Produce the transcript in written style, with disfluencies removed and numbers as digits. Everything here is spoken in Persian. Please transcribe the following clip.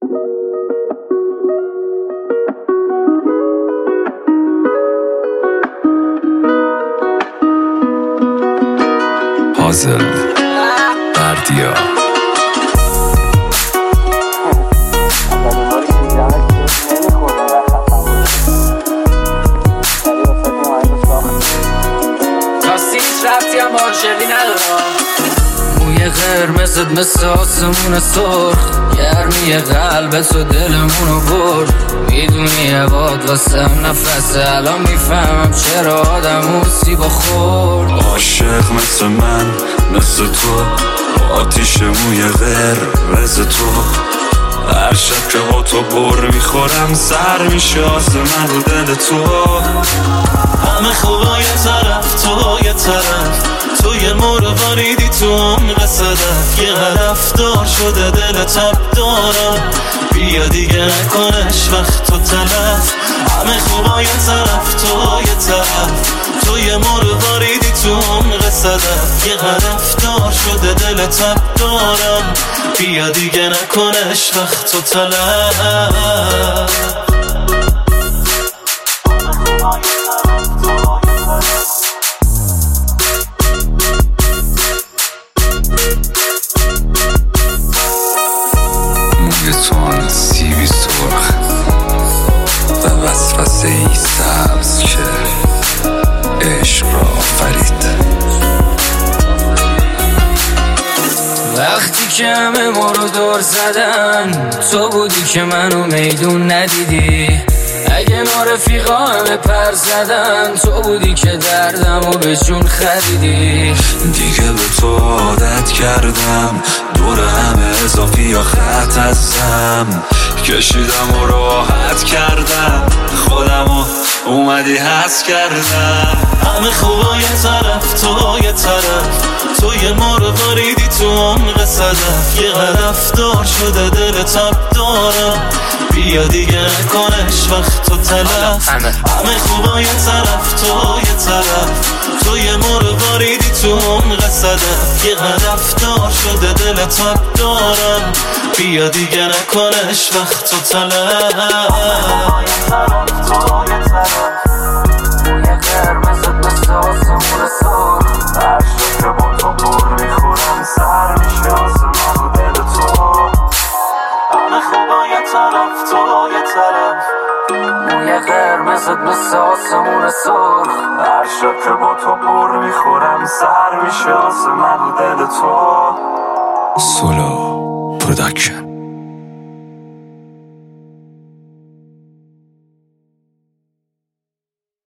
پازل بردیا رفتی هم آنشلی ندارم. موی قرمزت مثل آسمون سرخ، گرمی قلبت و دلمونو برد. میدونی عباد واسم نفسه، الان میفهمم چرا آدم سیبا خورد. عاشق مثل من مثل تو، آتیش موی قرمز تو. هر شب که با تو بر میخورم سر میشه آسمون و دل تو. همه خوبا یه طرف تو یه طرف، تو یه مرغاریدی تو عمق صدف. یه هدف دار شده دل تب دارم، بیا دیگه نکنش وقت تو تلف. همه خوبا یه طرف تو یه طرف، تو یه مرغاریدی تو عمق صدف. یه هدف دار شده دل تب دارم، بیا دیگه نکنش وقت تو تلف. موی تو آن سیبی سرخ و وسوسه ای سبز که عشق را آفرید. وقتی که همه ما رو دور زدن، تو بودی که منو میدون ندیدی. اگه ما رفیقا همه پر زدن، تو بودی که دردمو به جون خریدی. دیگه به تو عادت کردم، دور همه اضافی یا خط ازم کشیدم و راحت کردم، خودمو اومدی حس کردم. همه خوبا یه طرف تو یه طرف، تو یه مرغاریدی تو عمق صدف. یه هدف دار شده دل تب دارم، بیا دیگه نکنش وقت تو تلف. همه خوبا یه طرف تو یه طرف، تو یه مرغاریدی تو عمق صدف. یه هدف دار شده دل تب دارم، بیا دیگه نکنش وقت تو تلف. موی قرمزت مثل آسمون سرخ، هر شب که با تو پر میخورم سر میشه آسمان و دل تو. همه خوبا یه طرف تو یه طرف، موی قرمزت مثل آسمون سرخ، هر شب که با تو پر میخورم سر میشه آسمان و دل تو. سولو پروداکشن.